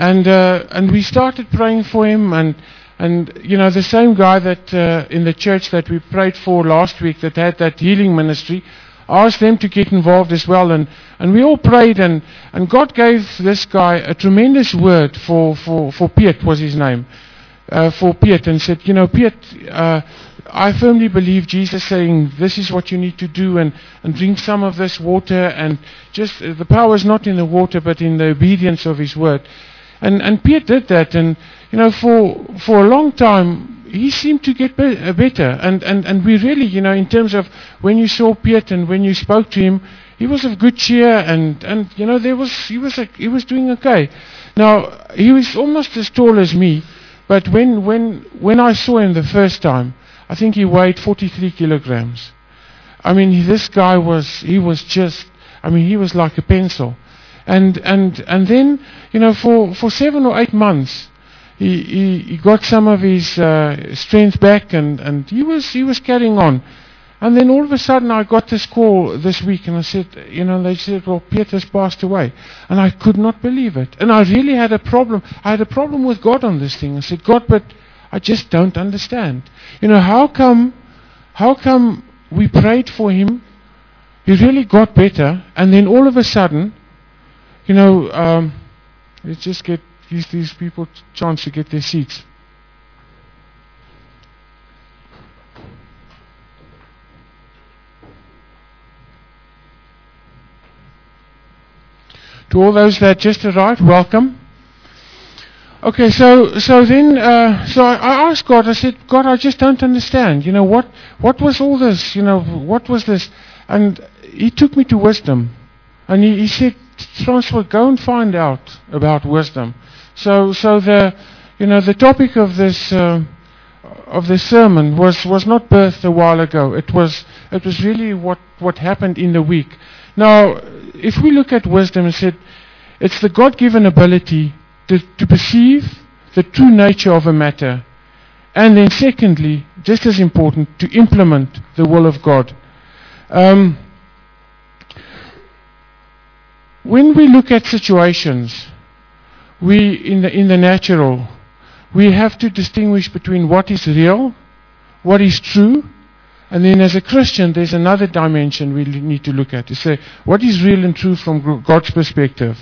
And we started praying for him, and the same guy that in the church that we prayed for last week that had that healing ministry, asked them to get involved as well, and we all prayed, and God gave this guy a tremendous word for Piet, was his name, for Piet, and said, Piet, I firmly believe Jesus saying this is what you need to do, and drink some of this water, and just the power is not in the water but in the obedience of his word. And Piet did that, and for a long time he seemed to get better, and we really, in terms of when you saw Piet and when you spoke to him, he was of good cheer, and he was doing okay. Now he was almost as tall as me, but when I saw him the first time, I think he weighed 43 kilograms. I mean, this guy he was like a pencil. And then, for 7 or 8 months, he got some of his strength back, and he was carrying on. And then all of a sudden I got this call this week, and I said, they said, well, Piet has passed away. And I could not believe it. And I really had a problem. I had a problem with God on this thing. I said, God, but I just don't understand. How come we prayed for him, he really got better, and then all of a sudden, let's just get these people a chance to get their seats. To all those that just arrived, welcome. Okay, so I asked God. I said, God, I just don't understand. What was all this? What was this? And He took me to wisdom, and He said, Francois, go and find out about wisdom. So the topic of this sermon was not birthed a while ago. It was really what happened in the week. Now, if we look at wisdom and said, it's the God-given ability to perceive the true nature of a matter, and then secondly, just as important, to implement the will of God. When we look at situations, in the natural, we have to distinguish between what is real, what is true, and then as a Christian, there's another dimension we need to look at, to say, what is real and true from God's perspective?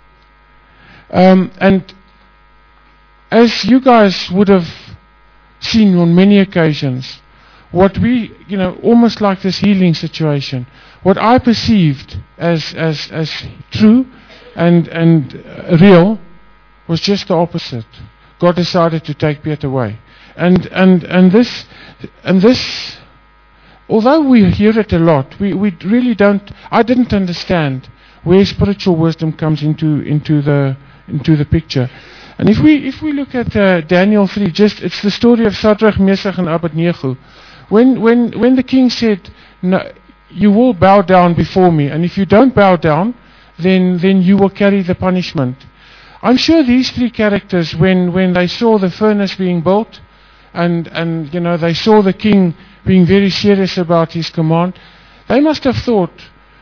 And as you guys would have seen on many occasions, what we, almost like this healing situation, what I perceived as true and real was just the opposite. God decided to take Piet away, and this, although we hear it a lot, we really don't. I didn't understand where spiritual wisdom comes into the picture. And if we look at Daniel 3, it's the story of Shadrach, Meshach, and Abednego. When the king said, no, you will bow down before me, and if you don't bow down, then you will carry the punishment. I'm sure these three characters, when they saw the furnace being built, and they saw the king being very serious about his command, they must have thought,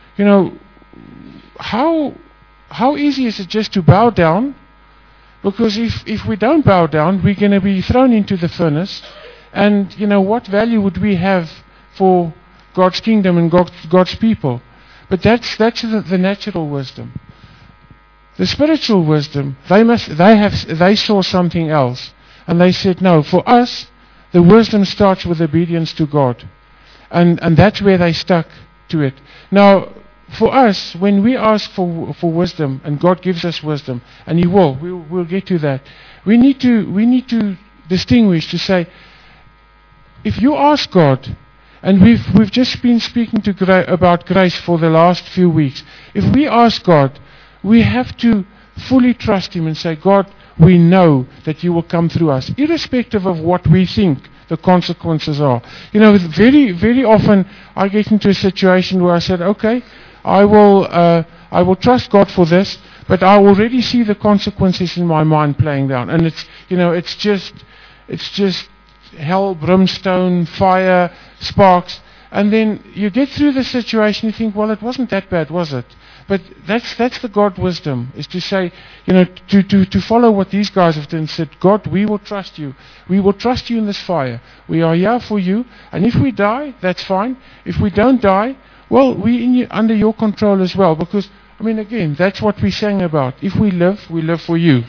how easy is it just to bow down? Because if we don't bow down, we're going to be thrown into the furnace, and what value would we have for God's kingdom and God's people? But that's the natural wisdom. The spiritual wisdom, they saw something else, and they said, no, for us, the wisdom starts with obedience to God, and that's where they stuck to it. Now, for us, when we ask for wisdom, and God gives us wisdom, and He will, we'll get to that. We need to distinguish, to say, if you ask God, and we've just been speaking about grace for the last few weeks. If we ask God, we have to fully trust Him and say, God, we know that You will come through us, irrespective of what we think the consequences are. Very, very often I get into a situation where I said, okay, I will trust God for this, but I already see the consequences in my mind playing down, and it's just hell, brimstone, fire, sparks, and then you get through the situation, you think, well, it wasn't that bad, was it? But that's the God wisdom, is to say, to follow what these guys have done and said, God, we will trust you. We will trust you in this fire. We are here for you, and if we die, that's fine. If we don't die, well, we're under your control as well, because, again, that's what we sang about. If we live for you.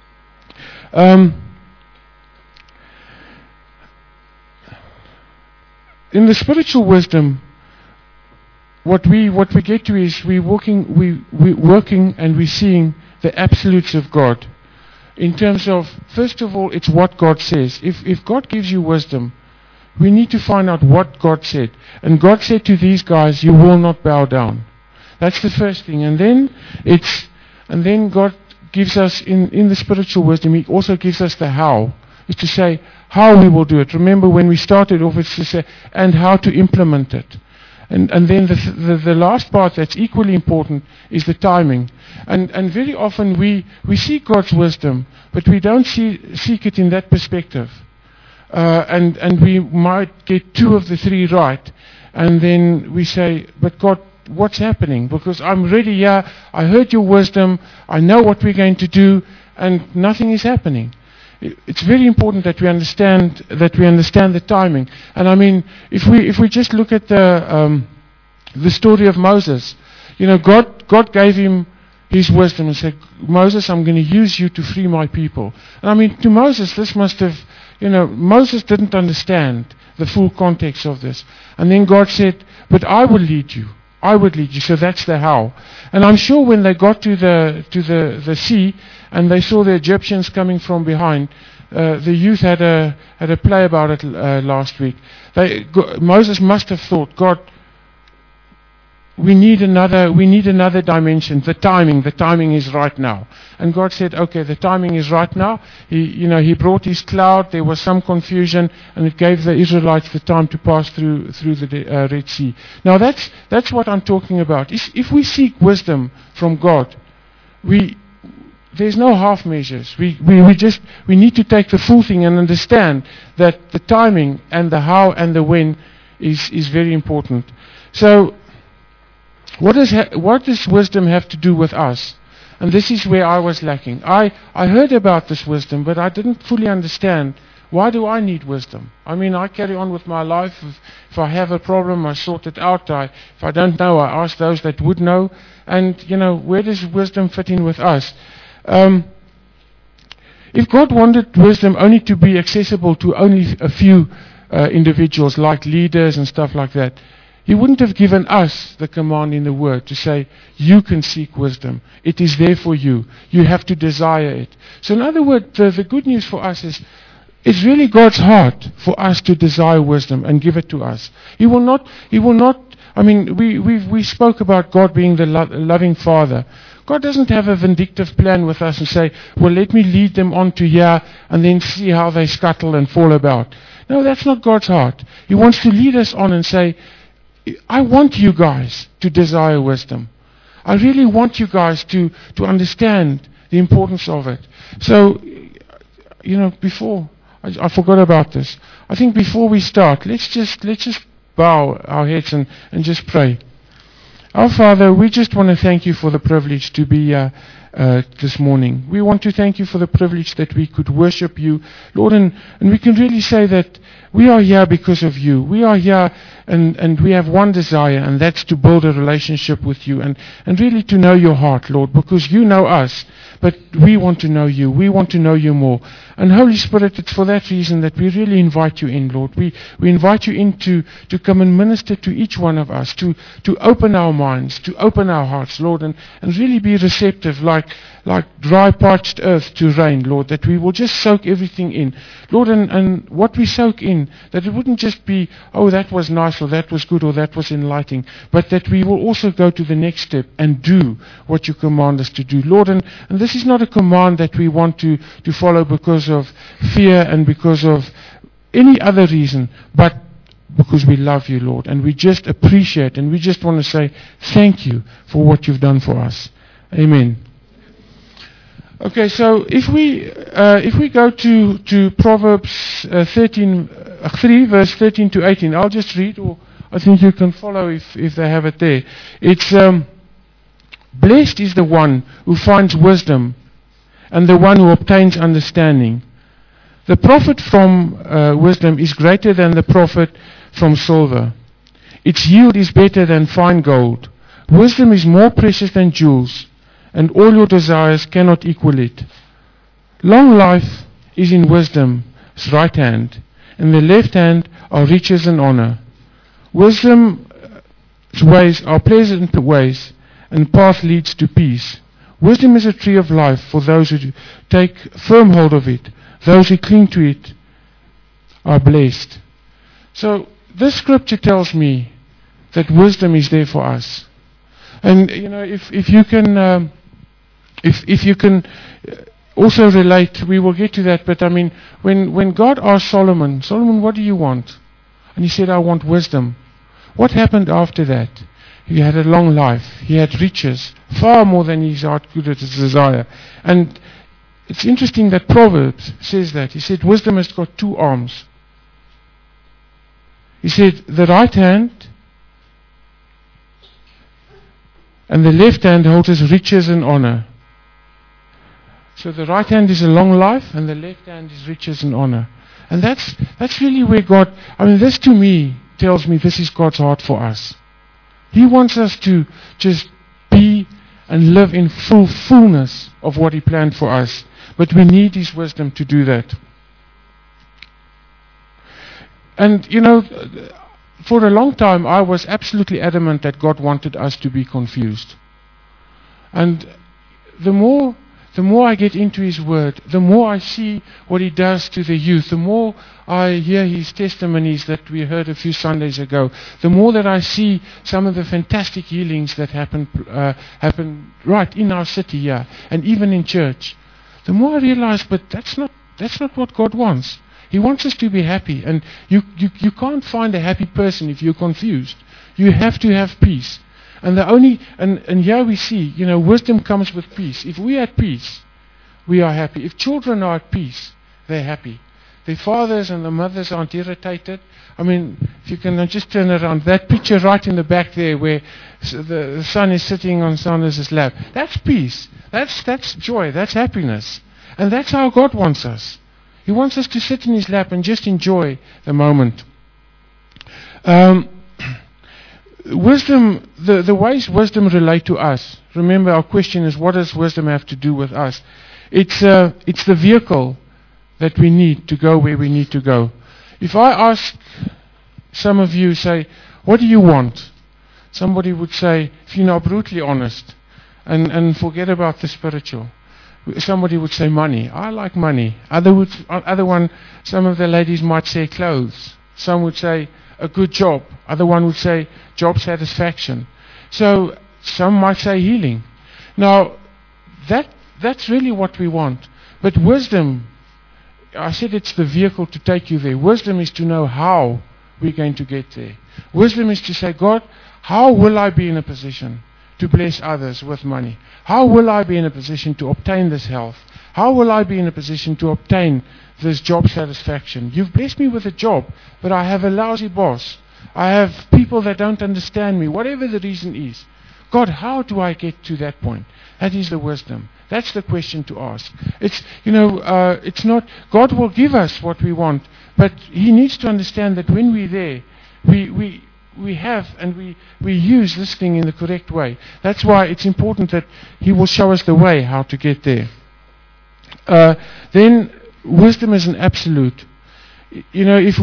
In the spiritual wisdom, what we get to is we're working and we're seeing the absolutes of God. In terms of, first of all, it's what God says. If God gives you wisdom, we need to find out what God said. And God said to these guys, you will not bow down. That's the first thing. And then God gives us, in the spiritual wisdom, He also gives us the how. Is to say how we will do it. Remember when we started off, it's to say, and how to implement it. And then the last part that's equally important is the timing. And very often we seek God's wisdom, but we don't seek it in that perspective. And we might get 2 of the 3 right, and then we say, but God, what's happening? Because I'm ready here, I heard your wisdom, I know what we're going to do, and nothing is happening. It's very important that we understand the timing. And if we just look at the story of Moses, God gave him his wisdom and said, Moses, I'm going to use you to free my people. And to Moses, this must have, Moses didn't understand the full context of this. And then God said, but I will lead you. I would lead you. So that's the how. And I'm sure when they got to the sea and they saw the Egyptians coming from behind, the youth had a play about it last week. Moses must have thought, God, we need another dimension. The timing is right now. And God said, okay, the timing is right now. He brought his cloud. There was some confusion, and it gave the Israelites the time to pass through the Red Sea. Now that's what I'm talking about. If we seek wisdom from God, there's no half measures. We need to take the full thing and understand that the timing and the how and the when is very important. So what does wisdom have to do with us? And this is where I was lacking. I heard about this wisdom, but I didn't fully understand, why do I need wisdom? I carry on with my life. If I have a problem, I sort it out. If I don't know, I ask those that would know. And, where does wisdom fit in with us? If God wanted wisdom only to be accessible to only a few individuals, like leaders and stuff like that, He wouldn't have given us the command in the Word to say, you can seek wisdom. It is there for you. You have to desire it. So in other words, the good news for us is, it's really God's heart for us to desire wisdom and give it to us. He will not, we spoke about God being the loving Father. God doesn't have a vindictive plan with us and say, well, let me lead them on to here and then see how they scuttle and fall about. No, that's not God's heart. He wants to lead us on and say, I want you guys to desire wisdom. I really want you guys to understand the importance of it. So, before, I forgot about this. I think before we start, let's just bow our heads and just pray. Our Father, we just want to thank you for the privilege to be this morning. We want to thank you for the privilege that we could worship you, Lord, and we can really say that we are here because of you. We are here and we have one desire, and that's to build a relationship with you and really to know your heart, Lord, because you know us, but we want to know you. We want to know you more. And Holy Spirit, it's for that reason that we really invite you in, Lord. We invite you in to come and minister to each one of us, to open our minds, to open our hearts, Lord, and really be receptive like dry, parched earth to rain, Lord, that we will just soak everything in. Lord, and what we soak in, that it wouldn't just be, oh, that was nice, or that was good, or that was enlightening, but that we will also go to the next step and do what you command us to do. Lord, and this is not a command that we want to follow because of fear and because of any other reason, but because we love you, Lord, and we just appreciate, and we just want to say thank you for what you've done for us. Amen. Okay, so if we go to Proverbs 3 verse 13 to 18, I'll just read, or I think you can follow if they have it there. It's Blessed is the one who finds wisdom and the one who obtains understanding. The profit from wisdom is greater than the profit from silver. Its yield is better than fine gold. Wisdom is more precious than jewels, and all your desires cannot equal it. Long life is in wisdom's right hand, and the left hand are riches and honor. Wisdom's ways are pleasant ways, and path leads to peace. Wisdom is a tree of life for those who take firm hold of it. Those who cling to it are blessed. So this scripture tells me that wisdom is there for us. And if you can also relate, we will get to that. But I mean, when God asked Solomon, what do you want? And he said, I want wisdom. What happened after that? He had a long life. He had riches, far more than his heart could desire. And it's interesting that Proverbs says that. He said, wisdom has got two arms. He said, the right hand and the left hand holds his riches and honor. So the right hand is a long life, and the left hand is riches and honor. And that's really where God, this to me tells me this is God's heart for us. He wants us to just be and live in fullness of what He planned for us. But we need His wisdom to do that. And, for a long time I was absolutely adamant that God wanted us to be confused. And the more I get into His Word, the more I see what He does to the youth, the more I hear His testimonies that we heard a few Sundays ago, the more that I see some of the fantastic healings that happen right in our city here, and even in church, the more I realize, but that's not what God wants. He wants us to be happy, and you can't find a happy person if you're confused. You have to have peace. And here we see, wisdom comes with peace. If we are at peace, we are happy. If children are at peace, they're happy. Their fathers and the mothers aren't irritated. If you can just turn around, that picture right in the back there where the son is sitting on Sanders' lap, that's peace. That's joy. That's happiness. And that's how God wants us. He wants us to sit in His lap and just enjoy the moment. Wisdom, the ways wisdom relate to us. Remember, our question is, what does wisdom have to do with us? It's the vehicle that we need to go where we need to go. If I ask some of you, say, what do you want? Somebody would say, if you're not brutally honest, and forget about the spiritual. Somebody would say money. I like money. Some of the ladies might say clothes. Some would say a good job. Other one would say job satisfaction. So some might say healing. Now, that's really what we want. But wisdom, I said it's the vehicle to take you there. Wisdom is to know how we're going to get there. Wisdom is to say, God, how will I be in a position to bless others with money? How will I be in a position to obtain this health? How will I be in a position to obtain this job satisfaction? You've blessed me with a job, but I have a lousy boss. I have people that don't understand me, whatever the reason is. God, how do I get to that point? That is the wisdom. That's the question to ask. It's not, God will give us what we want, but He needs to understand that when we're there, we have and we use this thing in the correct way. That's why it's important that He will show us the way how to get there. Then wisdom is an absolute. If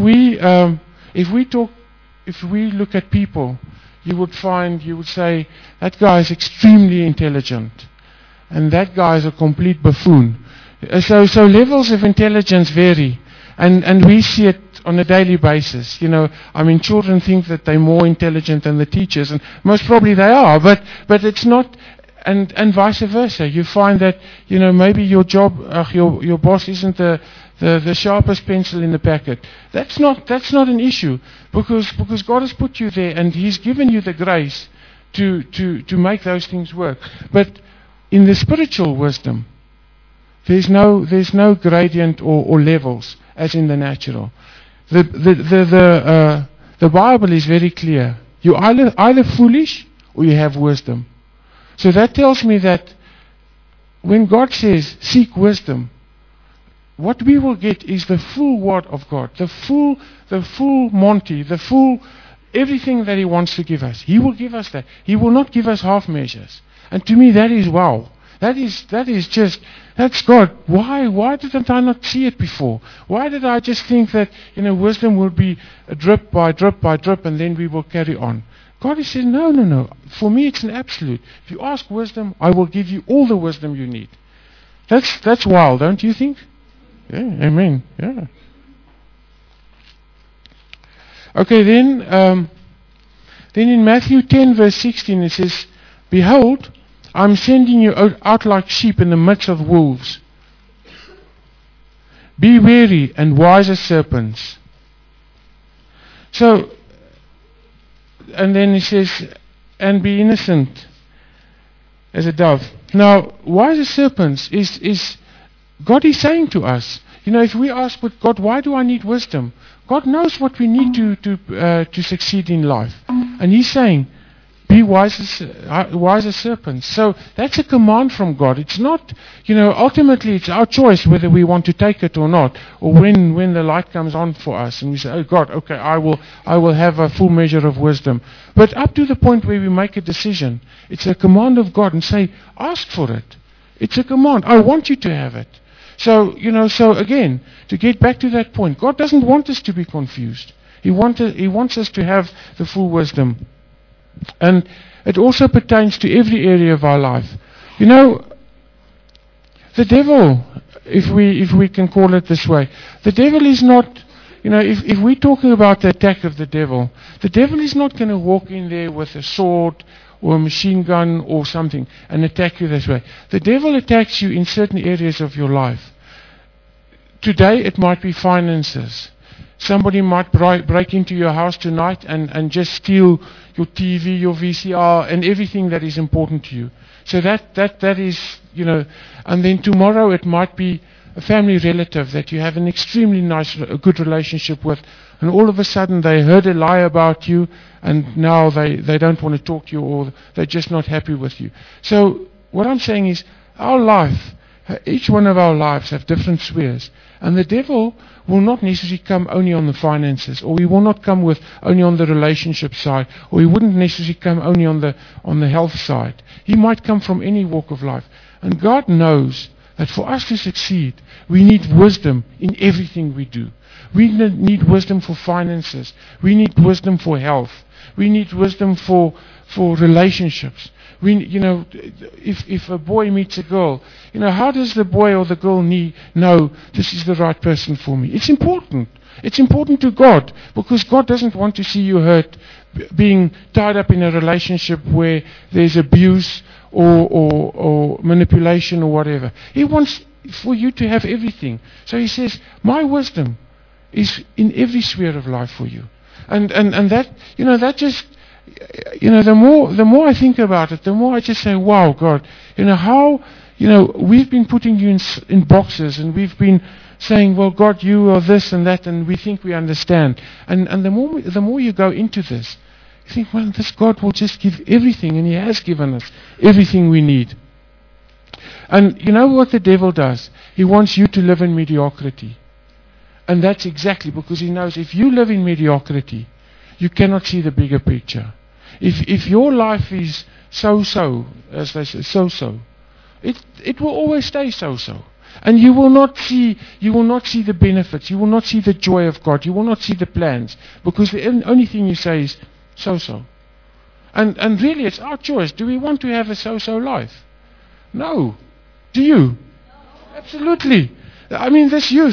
we look at people, you would say that guy is extremely intelligent, and that guy is a complete buffoon. So levels of intelligence vary, and we see it on a daily basis. Children think that they're more intelligent than the teachers, and most probably they are, but it's not, and vice versa. You find that, maybe your job, your boss isn't the sharpest pencil in the packet. That's not an issue, because God has put you there, and He's given you the grace to make those things work. But in the spiritual wisdom, there's no gradient or levels as in the natural. The Bible is very clear. You're either foolish or you have wisdom. So that tells me that when God says, seek wisdom, what we will get is the full word of God, the full Monty, the full everything that He wants to give us. He will give us that. He will not give us half measures. And to me, that is wow. That's God. Why didn't I not see it before? Why did I just think that, wisdom will be a drip by drip by drip, and then we will carry on? God is saying, no. For me, it's an absolute. If you ask wisdom, I will give you all the wisdom you need. That's wild, don't you think? Yeah, amen. Yeah. Okay, then in Matthew 10, verse 16, it says, "Behold, I'm sending you out like sheep in the midst of wolves. Be wary and wise as serpents." So, and then he says, "And be innocent as a dove." Now, wise as serpents is God is saying to us, if we ask with God, why do I need wisdom? God knows what we need to succeed in life. And He's saying, be wise as serpents. So that's a command from God. It's not, ultimately it's our choice whether we want to take it or not, or when the light comes on for us and we say, oh God, okay, I will have a full measure of wisdom. But up to the point where we make a decision, it's a command of God, and say, ask for it. It's a command. I want you to have it. So, so again, to get back to that point, God doesn't want us to be confused. He wants us to have the full wisdom. And it also pertains to every area of our life. The devil, if we can call it this way, the devil is not, if we're talking about the attack of the devil is not going to walk in there with a sword or a machine gun or something and attack you this way. The devil attacks you in certain areas of your life. Today it might be finances. Somebody might break into your house tonight and just steal your TV, your VCR, and everything that is important to you. So that is, and then tomorrow it might be a family relative that you have an extremely good relationship with, and all of a sudden they heard a lie about you, and now they don't want to talk to you, or they're just not happy with you. So what I'm saying is, our life, each one of our lives have different spheres. And the devil will not necessarily come only on the finances, or he will not come with only on the relationship side, or he wouldn't necessarily come only on the health side. He might come from any walk of life. And God knows that for us to succeed, we need wisdom in everything we do. We need wisdom for finances. We need wisdom for health. We need wisdom for relationships. If a boy meets a girl, how does the boy or the girl know this is the right person for me? It's important. It's important to God, because God doesn't want to see you hurt, being tied up in a relationship where there's abuse or manipulation or whatever. He wants for you to have everything. So He says, my wisdom is in every sphere of life for you. And that, that just, the more I think about it, the more I just say, wow, God, how, we've been putting you in boxes, and we've been saying, well, God, you are this and that, and we think we understand. And the more you go into this, you think, well, this God will just give everything, and He has given us everything we need. And you know what the devil does? He wants you to live in mediocrity. And that's exactly because he knows if you live in mediocrity, you cannot see the bigger picture. If your life is so-so, as they say, so-so, it will always stay so-so. And you will not see the benefits, you will not see the joy of God, you will not see the plans, because the only thing you say is so-so. And really it's our choice. Do we want to have a so-so life? No. Do you? No. Absolutely. I mean, this youth,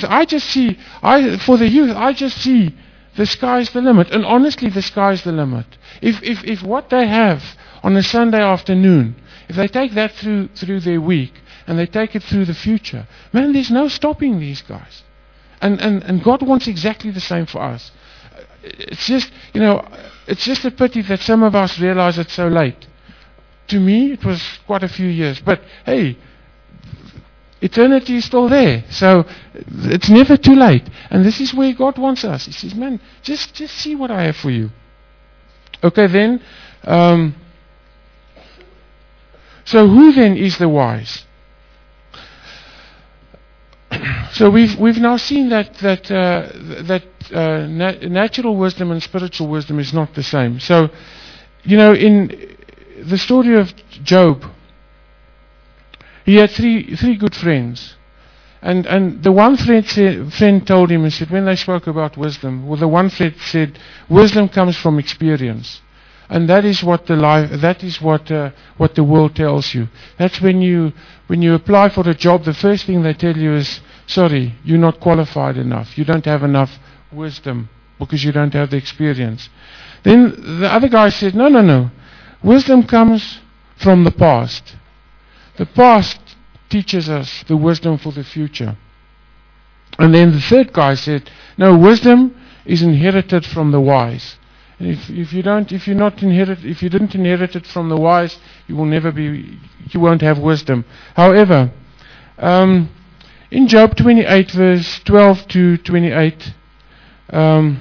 for the youth, I just see the sky's the limit. And honestly, the sky's the limit. If what they have on a Sunday afternoon, if they take that through their week, and they take it through the future, man, there's no stopping these guys. And God wants exactly the same for us. It's just, it's just a pity that some of us realize it so late. To me, it was quite a few years. But hey, eternity is still there. So it's never too late. And this is where God wants us. He says, man, just see what I have for you. Okay, then, So who then is the wise? So we've now seen that natural wisdom and spiritual wisdom is not the same. So, in the story of Job, he had three good friends. And the one friend told him, he said, when they spoke about wisdom, well, the one friend said, wisdom comes from experience. And that is what the world tells you. That's when you apply for a job, the first thing they tell you is, sorry, you're not qualified enough. You don't have enough wisdom because you don't have the experience. Then the other guy said, no. Wisdom comes from the past. The past teaches us the wisdom for the future. And then the third guy said, no, wisdom is inherited from the wise. And if you didn't inherit it from the wise, you won't have wisdom. However, in Job 28 verse 12 to 28, I'm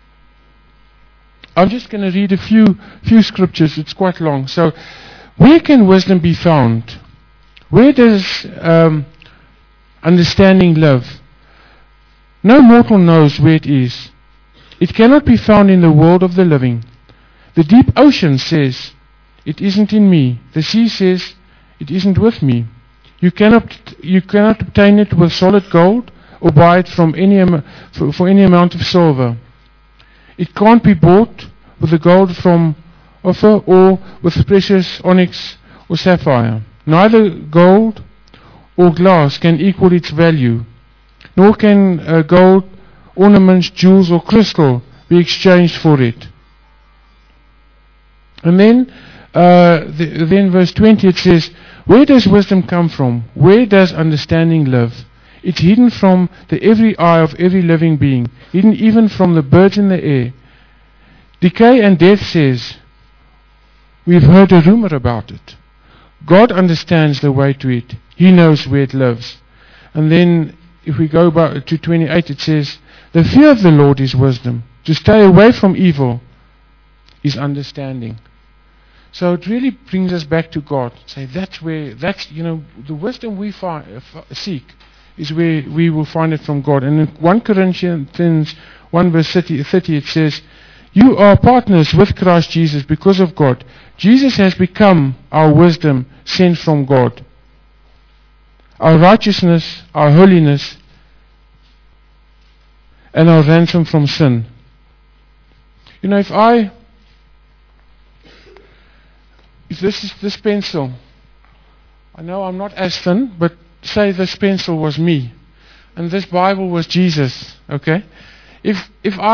just going to read a few scriptures. It's quite long. So, where can wisdom be found? Where does understanding live? No mortal knows where it is. It cannot be found in the world of the living. The deep ocean says, it isn't in me. The sea says, it isn't with me. You cannot obtain it with solid gold or buy it from for any amount of silver. It can't be bought with the gold from Ophir or with precious onyx or sapphire. Neither gold or glass can equal its value, nor can gold, ornaments, jewels, or crystal be exchanged for it. And then verse 20 it says, where does wisdom come from? Where does understanding live? It's hidden from the every eye of every living being, hidden even from the birds in the air. Decay and death says, we've heard a rumor about it. God understands the way to it. He knows where it lives. And then if we go back to 28, it says, the fear of the Lord is wisdom. To stay away from evil is understanding. So it really brings us back to God. Say the wisdom we seek is where we will find it from God. And in 1 Corinthians 1 verse 30 it says, you are partners with Christ Jesus because of God. Jesus has become our wisdom sent from God. Our righteousness, our holiness, and our ransom from sin. If this pencil, I know I'm not as thin, but say this pencil was me, and this Bible was Jesus, okay? If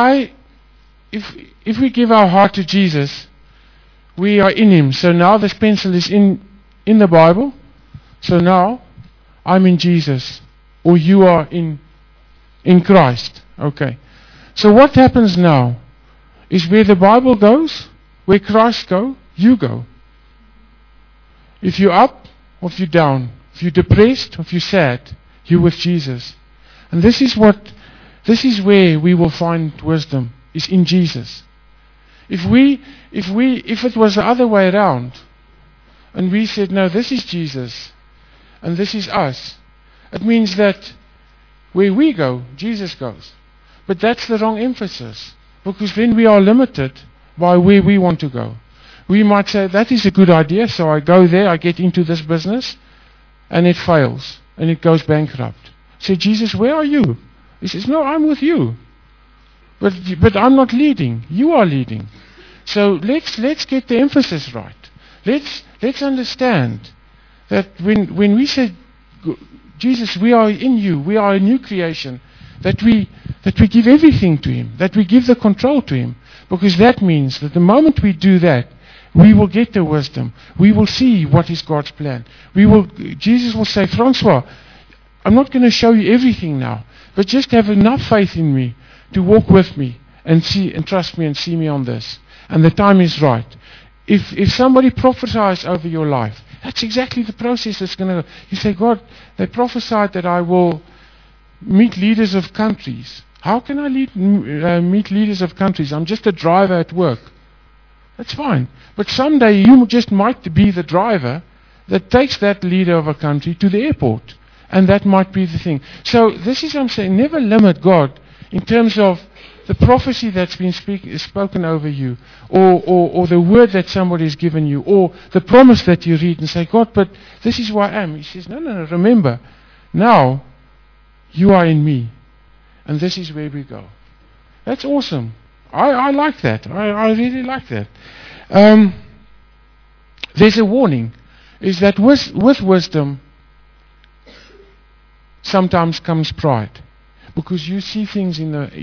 we give our heart to Jesus, we are in Him. So now this pencil is in the Bible. So now I'm in Jesus, or you are in Christ. Okay. So what happens now is where the Bible goes, where Christ goes, you go. If you're up or if you're down, if you're depressed or if you're sad, you're with Jesus. And this is where we will find wisdom, is in Jesus. If it was the other way around, and we said, no, this is Jesus, and this is us, it means that where we go, Jesus goes. But that's the wrong emphasis, because then we are limited by where we want to go. We might say, that is a good idea, so I go there, I get into this business, and it fails, and it goes bankrupt. Say, Jesus, where are you? He says, no, I'm with you. But I'm not leading. You are leading. So let's get the emphasis right. Let's understand that when we say, Jesus, we are in you, we are a new creation, that we give everything to Him, that we give the control to Him, because that means that the moment we do that, we will get the wisdom. We will see what is God's plan. Jesus will say, Francois, I'm not going to show you everything now, but just have enough faith in me to walk with me and see and trust me and see me on this. And the time is right. If somebody prophesies over your life, that's exactly the process that's going to go. You say, God, they prophesied that I will meet leaders of countries. How can I meet leaders of countries? I'm just a driver at work. That's fine. But someday you just might be the driver that takes that leader of a country to the airport. And that might be the thing. So this is what I'm saying. Never limit God in terms of the prophecy that's been spoken over you, or the word that somebody has given you, or the promise that you read and say, God, but this is who I am. He says, no, remember, now you are in me, and this is where we go. That's awesome. I like that. I really like that. There's a warning, is that with wisdom sometimes comes pride. Because you see things in the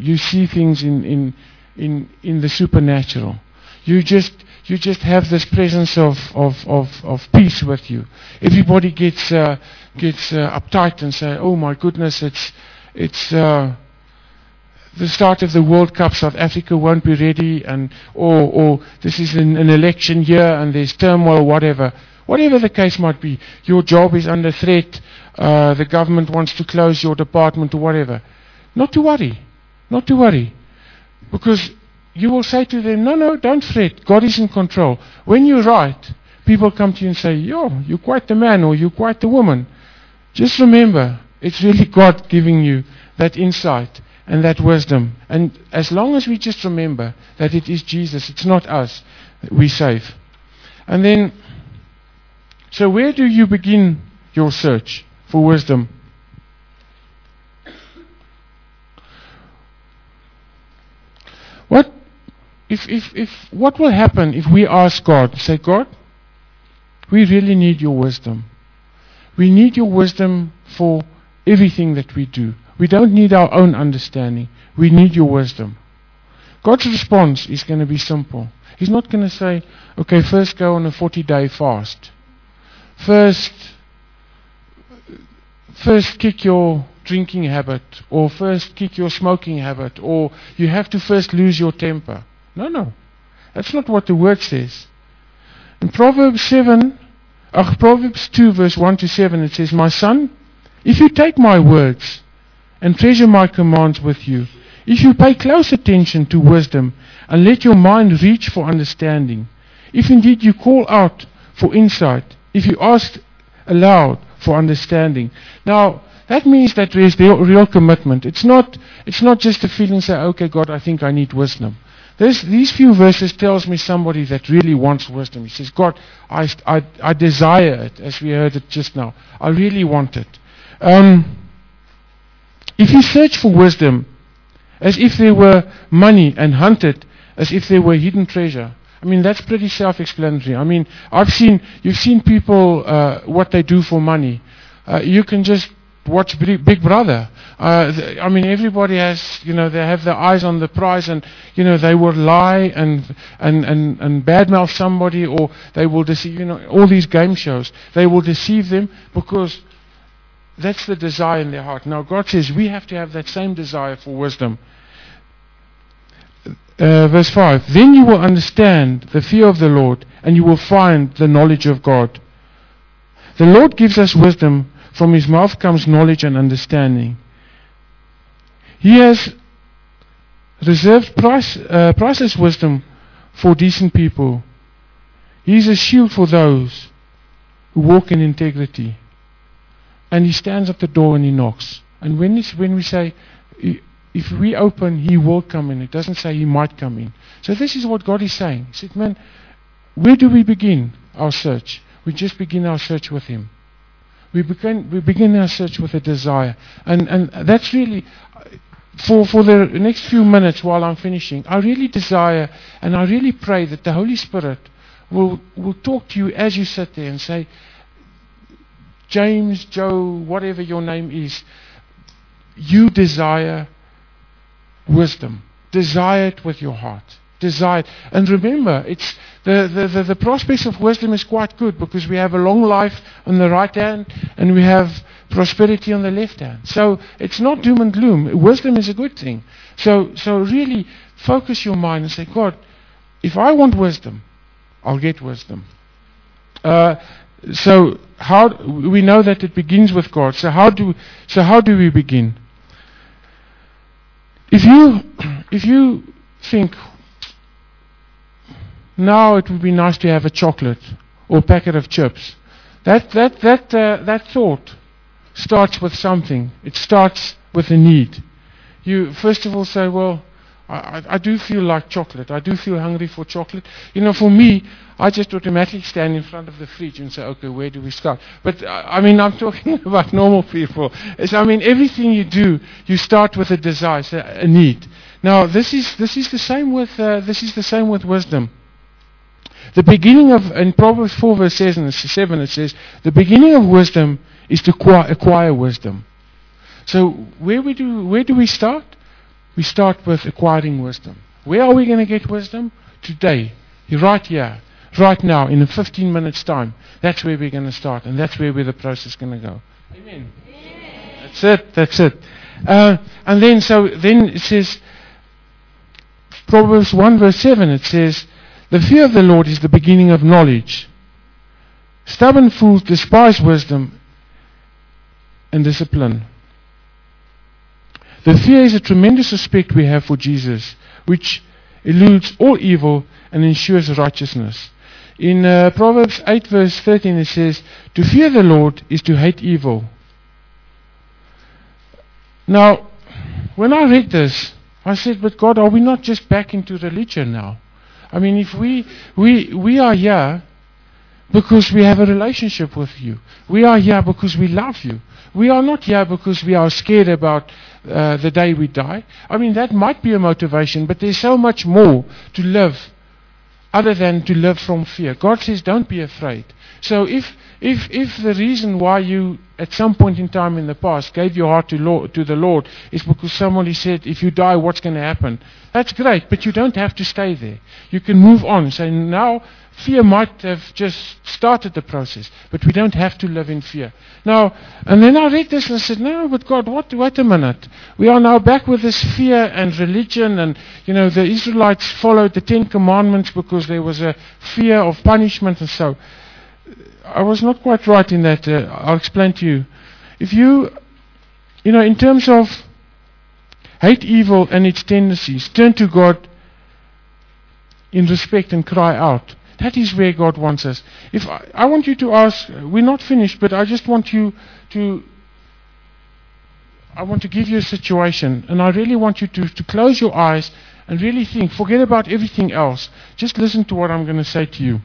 supernatural. You just have this presence of peace with you. Everybody gets uptight and say, "Oh my goodness, it's the start of the World Cup. South Africa won't be ready, or this is an election year and there's turmoil, whatever." Whatever the case might be, your job is under threat. The government wants to close your department or whatever. Not to worry. Because you will say to them, no, don't fret. God is in control. When you write, people come to you and say, you're quite the man or you're quite the woman. Just remember, it's really God giving you that insight and that wisdom. And as long as we just remember that it is Jesus, it's not us, we're safe. And then, so where do you begin your search for wisdom? What will happen if we ask God, say, God, we really need your wisdom. We need your wisdom for everything that we do. We don't need our own understanding. We need your wisdom. God's response is going to be simple. He's not going to say, okay, first go on a 40-day fast. First kick your drinking habit, or first kick your smoking habit, or you have to first lose your temper. No. That's not what the word says. In Proverbs 2 verse 1 to 7, it says, "My son, if you take my words and treasure my commands with you, if you pay close attention to wisdom and let your mind reach for understanding, if indeed you call out for insight, if you ask aloud for understanding." Now, that means that there is the real commitment. It's not just a feeling, say, okay, God, I think I need wisdom. These few verses tells me somebody that really wants wisdom. He says, God, I desire it, as we heard it just now. I really want it. If you search for wisdom as if there were money and hunt it as if there were hidden treasure, I mean, that's pretty self-explanatory. I mean, you've seen people, what they do for money. You can just watch Big Brother. I mean, everybody has, they have their eyes on the prize, and, they will lie and badmouth somebody, or they will deceive, all these game shows. They will deceive them because that's the desire in their heart. Now, God says we have to have that same desire for wisdom. Verse 5, "Then you will understand the fear of the Lord, and you will find the knowledge of God." The Lord gives us wisdom. From his mouth comes knowledge and understanding. He has reserved priceless wisdom for decent people. He is a shield for those who walk in integrity. And he stands at the door and he knocks. And when we say, if we open, he will come in. It doesn't say he might come in. So this is what God is saying. He said, man, where do we begin our search? We just begin our search with him. We begin our search with a desire. And that's really, for the next few minutes while I'm finishing, I really desire and I really pray that the Holy Spirit will talk to you as you sit there and say, James, Joe, whatever your name is, you desire wisdom. Desire it with your heart. Desire it. And remember, it's the prospects of wisdom is quite good, because we have a long life on the right hand and we have prosperity on the left hand. So it's not doom and gloom. Wisdom is a good thing. So really focus your mind and say, God, if I want wisdom, I'll get wisdom. So how we know that it begins with God. So how do we begin? If you think, now it would be nice to have a chocolate or a packet of chips, that thought starts with something. It starts with a need. You first of all say, well, I do feel like chocolate. I do feel hungry for chocolate. For me, I just automatically stand in front of the fridge and say, okay, where do we start? But I'm talking about normal people. Everything you do, you start with a desire, so a need. Now, this is the same with wisdom. The beginning of, in Proverbs 4 verse 7, it says, the beginning of wisdom is to acquire wisdom. So where do we start? We start with acquiring wisdom. Where are we going to get wisdom? Today. Right here. Right now. In 15 minutes time. That's where we're going to start. And that's where the process is going to go. Amen. That's it. And then it says, Proverbs 1 verse 7, it says, the fear of the Lord is the beginning of knowledge. Stubborn fools despise wisdom and discipline. The fear is a tremendous respect we have for Jesus, which eludes all evil and ensures righteousness. In Proverbs 8 verse 13 it says, to fear the Lord is to hate evil. Now, when I read this, I said, but God, are we not just back into religion now? If we are here because we have a relationship with you. We are here because we love you. We are not here because we are scared about the day we die. That might be a motivation, but there's so much more to live other than to live from fear. God says, don't be afraid. So if the reason why you at some point in time in the past gave your heart to the Lord is because somebody said, if you die, what's going to happen? That's great, but you don't have to stay there. You can move on. So now, fear might have just started the process, but we don't have to live in fear. Now, and then I read this and I said, no, but God, wait a minute. We are now back with this fear and religion, and the Israelites followed the 10 Commandments because there was a fear of punishment and so. I was not quite right in that. I'll explain to you. If you, in terms of hate evil and its tendencies, turn to God in respect and cry out. That is where God wants us. If I want you to ask, we're not finished, but I just want you to, I want to give you a situation, and I really want you to close your eyes and really think. Forget about everything else. Just listen to what I'm going to say to you.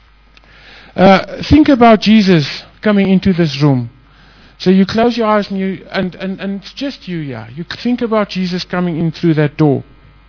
Think about Jesus coming into this room. So you close your eyes and it's just you here. You think about Jesus coming in through that door.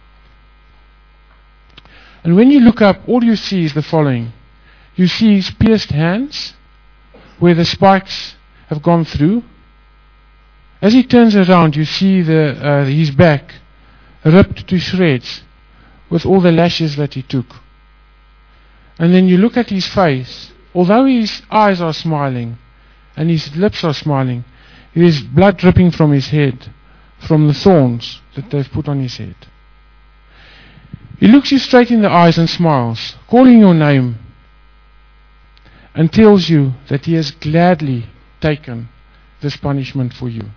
And when you look up, all you see is the following. You see his pierced hands, where the spikes have gone through. As he turns around, you see his back ripped to shreds with all the lashes that he took. And then you look at his face. Although his eyes are smiling and his lips are smiling, there is blood dripping from his head, from the thorns that they've put on his head. He looks you straight in the eyes and smiles, calling your name, and tells you that he has gladly taken this punishment for you.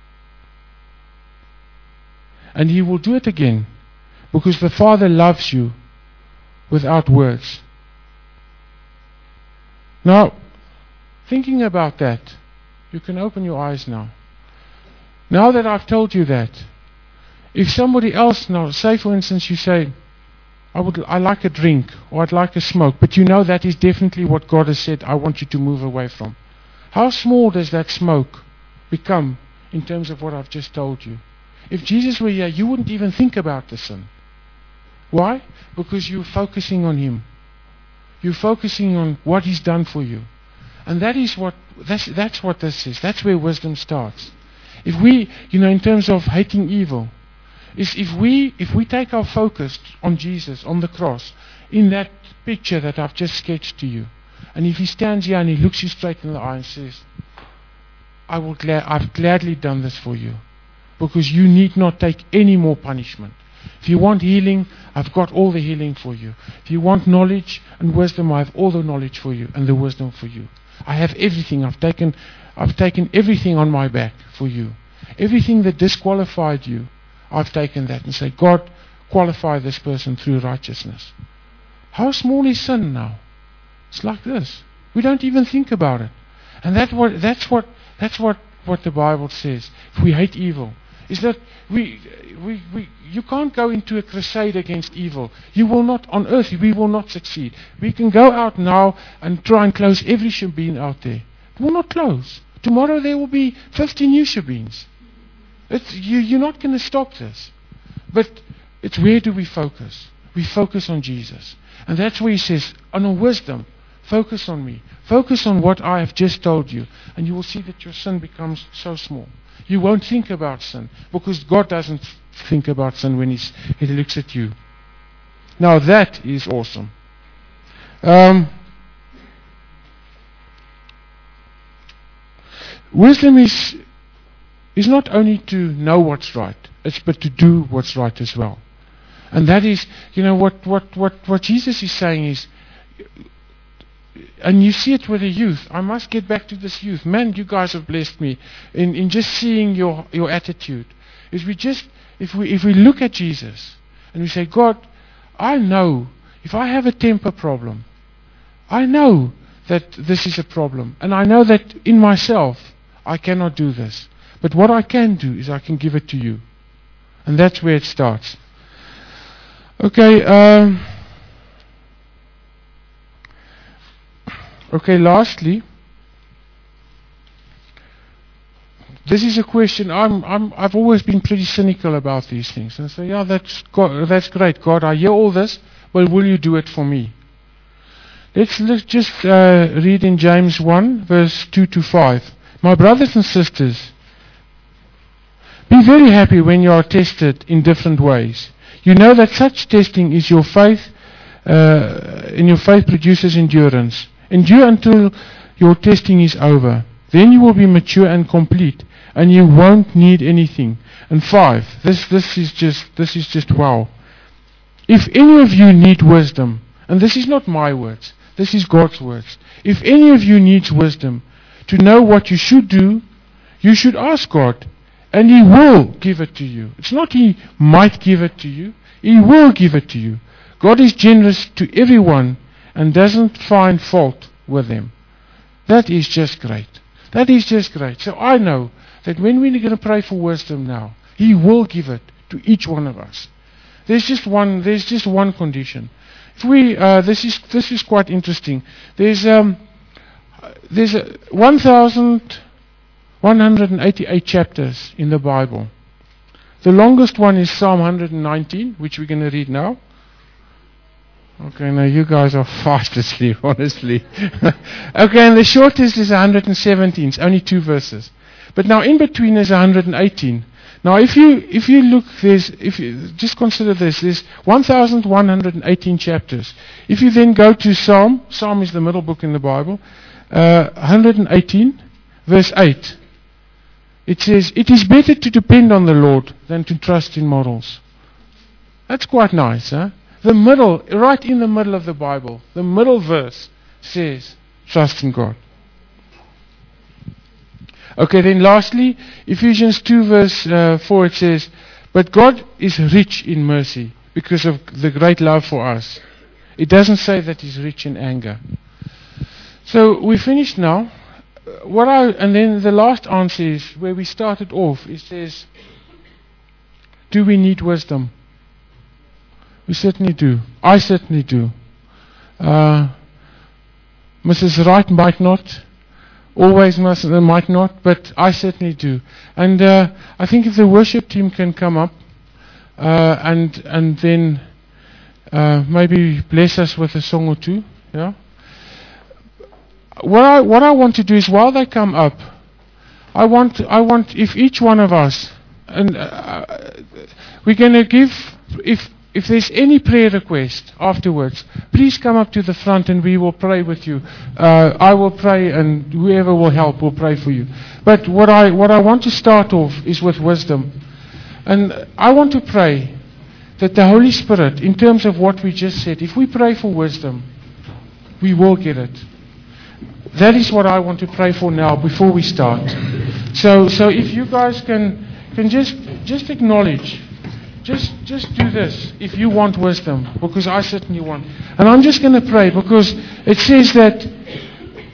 And he will do it again, because the Father loves you without words. Now, thinking about that, you can open your eyes now. Now that I've told you that, if somebody else now, say for instance you say, I like a drink, or I'd like a smoke, but you know that is definitely what God has said I want you to move away from. How small does that smoke become in terms of what I've just told you? If Jesus were here, you wouldn't even think about the sin. Why? Because you're focusing on him. You're focusing on what he's done for you. And that's what this is. That's where wisdom starts. If we, in terms of hating evil, is if we take our focus on Jesus, on the cross, in that picture that I've just sketched to you, and if he stands here and he looks you straight in the eye and says, I've gladly done this for you, because you need not take any more punishment. If you want healing, I've got all the healing for you. If you want knowledge and wisdom, I have all the knowledge for you and the wisdom for you. I have everything. I've taken everything on my back for you. Everything that disqualified you, I've taken that and said, God, qualify this person through righteousness. How small is sin now? It's like this. We don't even think about it. And that's what the Bible says. If we hate evil, is that you can't go into a crusade against evil. You will not, on earth, we will not succeed. We can go out now and try and close every Shebeen out there. It will not close. Tomorrow there will be 50 new Shebeens. You're not going to stop this. But it's where do we focus? We focus on Jesus. And that's where he says, on wisdom, focus on me. Focus on what I have just told you. And you will see that your sin becomes so small. You won't think about sin, because God doesn't think about sin when He looks at you. Now that is awesome. Wisdom is not only to know what's right, but to do what's right as well. And that is, what Jesus is saying is, and you see it with the youth. I must get back to this youth. Man, you guys have blessed me in just seeing your attitude. Is if we look at Jesus and we say, God, I know if I have a temper problem, I know that this is a problem, and I know that in myself I cannot do this. But what I can do is I can give it to you, and that's where it starts. Okay. Okay, lastly, this is a question. I've always been pretty cynical about these things, and I say, yeah, that's great, God. I hear all this, but will you do it for me? Let's just read in James 1, verse 2 to 5. My brothers and sisters, be very happy when you are tested in different ways. You know that such testing is your faith, and your faith produces endurance. Endure until your testing is over. Then you will be mature and complete, and you won't need anything. And 5. This is just wow. If any of you need wisdom, and this is not my words, this is God's words. If any of you needs wisdom to know what you should do, you should ask God, and He will give it to you. It's not He might give it to you, He will give it to you. God is generous to everyone and doesn't find fault with them. That is just great. That is just great. So I know that when we're going to pray for wisdom now, He will give it to each one of us. There's just one condition. If we this is quite interesting. There's 1,188 chapters in the Bible. The longest one is Psalm 119, which we're going to read now. Okay, now you guys are fast asleep, honestly. Okay, and the shortest is 117. It's only 2 verses. But now in between is 118. Now if you look, if you just consider this, there's 1,118 chapters. If you then go to Psalm is the middle book in the Bible, 118, verse 8. It says, it is better to depend on the Lord than to trust in mortals. That's quite nice, huh? The middle, right in the middle of the Bible, the middle verse says, trust in God. Okay, then lastly, Ephesians 2 verse 4, it says, but God is rich in mercy because of the great love for us. It doesn't say that He's rich in anger. So we finished now. And then the last answer is where we started off. It says, do we need wisdom? We certainly do. I certainly do. Mrs. Wright might not. Always might not. But I certainly do. And I think if the worship team can come up and then maybe bless us with a song or two. Yeah. What I want to do is, while they come up, I want if each one of us, and we're going to give, if there's any prayer request afterwards, please come up to the front and we will pray with you. I will pray, and whoever will help will pray for you. But what I want to start off is with wisdom. And I want to pray that the Holy Spirit, in terms of what we just said, if we pray for wisdom, we will get it. That is what I want to pray for now before we start. So if you guys can just acknowledge, just do this if you want wisdom, because I certainly want. And I'm just going to pray, because it says that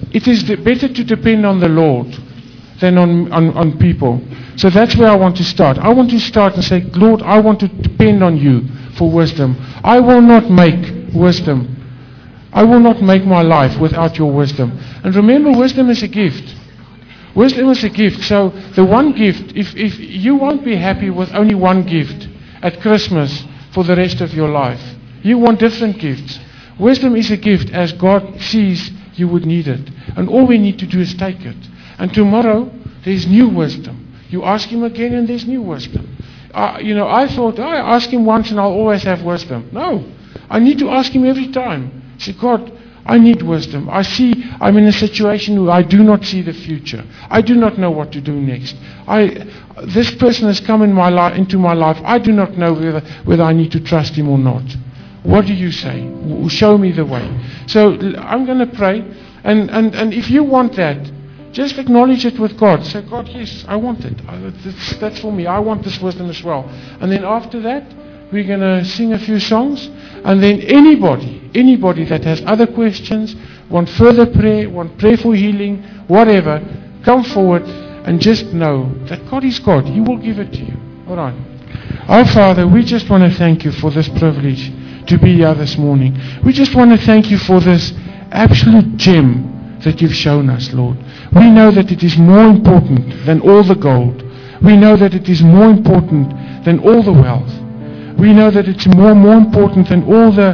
it is better to depend on the Lord than on people. So that's where I want to start. I want to start and say, Lord, I want to depend on you for wisdom. I will not make wisdom. I will not make my life without your wisdom. And remember, wisdom is a gift. Wisdom is a gift. So the one gift, if you won't be happy with only one gift at Christmas for the rest of your life. You want different gifts. Wisdom is a gift as God sees you would need it. And all we need to do is take it. And tomorrow, there's new wisdom. You ask Him again and there's new wisdom. I thought, I ask Him once and I'll always have wisdom. No. I need to ask Him every time. Say, God, I need wisdom. I'm in a situation where I do not see the future. I do not know what to do next. This person has come into my life. I do not know whether I need to trust him or not. What do you say? Show me the way. So I'm going to pray. And if you want that, just acknowledge it with God. Say, God, yes, I want it. That's for me. I want this wisdom as well. And then after that, we're going to sing a few songs. And then anybody that has other questions, want further prayer, want prayer for healing, whatever, come forward and just know that God is God. He will give it to you. All right. Our Father, we just want to thank you for this privilege to be here this morning. We just want to thank you for this absolute gem that you've shown us, Lord. We know that it is more important than all the gold. We know that it is more important than all the wealth. We know that it's more important than all the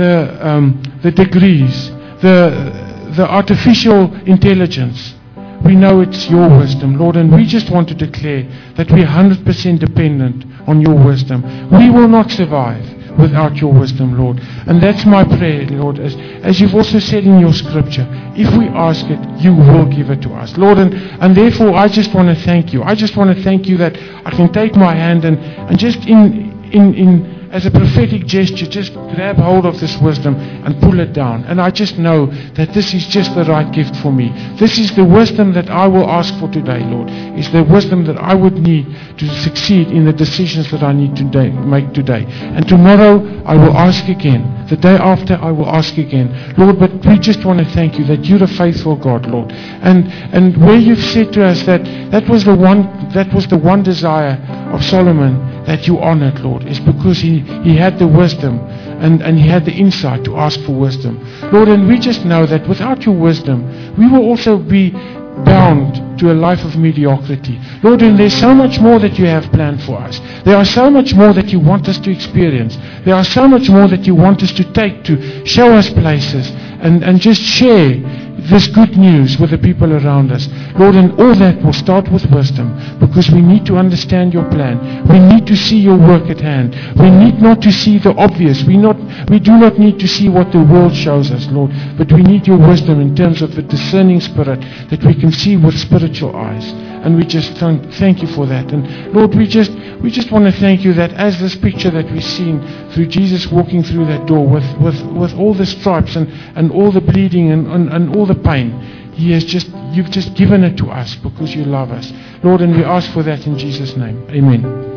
degrees, the artificial intelligence. We know it's your wisdom, Lord, and we just want to declare that we are 100% dependent on your wisdom. We will not survive without your wisdom, Lord. And that's my prayer, Lord, as you've also said in your scripture, if we ask it, you will give it to us, Lord. And therefore, I just want to thank you. I just want to thank you that I can take my hand and just as a prophetic gesture, just grab hold of this wisdom and pull it down. And I just know that this is just the right gift for me. This is the wisdom that I will ask for today, Lord. It's the wisdom that I would need to succeed in the decisions that I need to make today. And tomorrow I will ask again. The day after I will ask again. Lord, but we just want to thank you that you're a faithful God, Lord. And where you've said to us that was the one desire of Solomon that you honored, Lord, is because he had the wisdom and he had the insight to ask for wisdom. Lord, and we just know that without your wisdom, we will also be bound to a life of mediocrity. Lord, and there's so much more that you have planned for us. There are so much more that you want us to experience. There are so much more that you want us to take, to show us places and just share this good news with the people around us. Lord, and all that will start with wisdom, because we need to understand your plan. We need to see your work at hand. We need not to see the obvious. We do not need to see what the world shows us, Lord, but we need your wisdom in terms of the discerning spirit, that we can see with spiritual eyes. And we just thank you for that. And Lord, we just want to thank you that as this picture that we've seen through Jesus walking through that door with all the stripes and all the bleeding and all the pain, you've just given it to us because you love us. Lord, and we ask for that in Jesus' name. Amen.